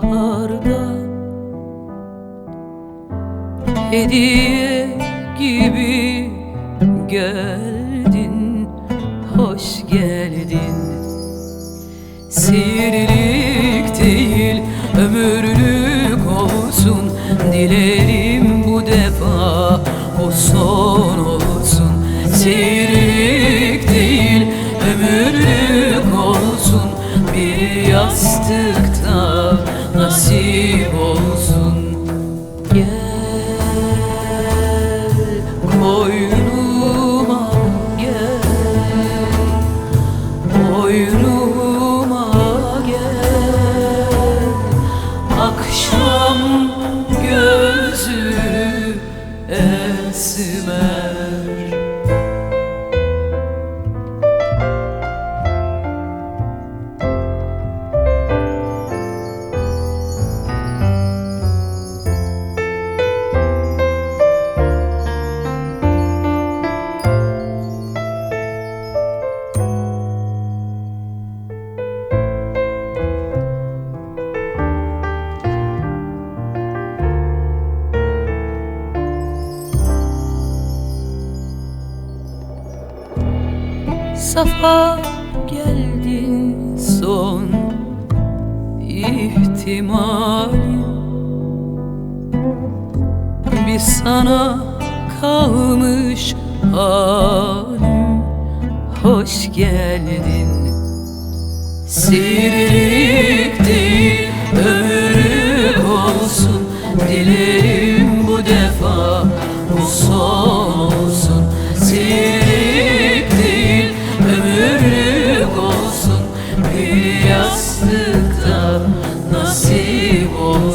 baharda hediye gibi geldin, hoş geldin. Sihirlik değil, ömürlük olsun dilerim bu defa, o son olsun. Sihirlik değil, ömürlük olsun, bir yastıkta nasip olsun. Gel koynuma, gel koynuma, gel akşam gözü esmer. Safa geldin son ihtimalim, bir sana kalmış halim, hoş geldin. Sihirlik değil, ömürlük olsun dilerim bu defa, bu son olsun. Sihirlik değil, ömürlük olsun, bir yastıkta nasip olsun.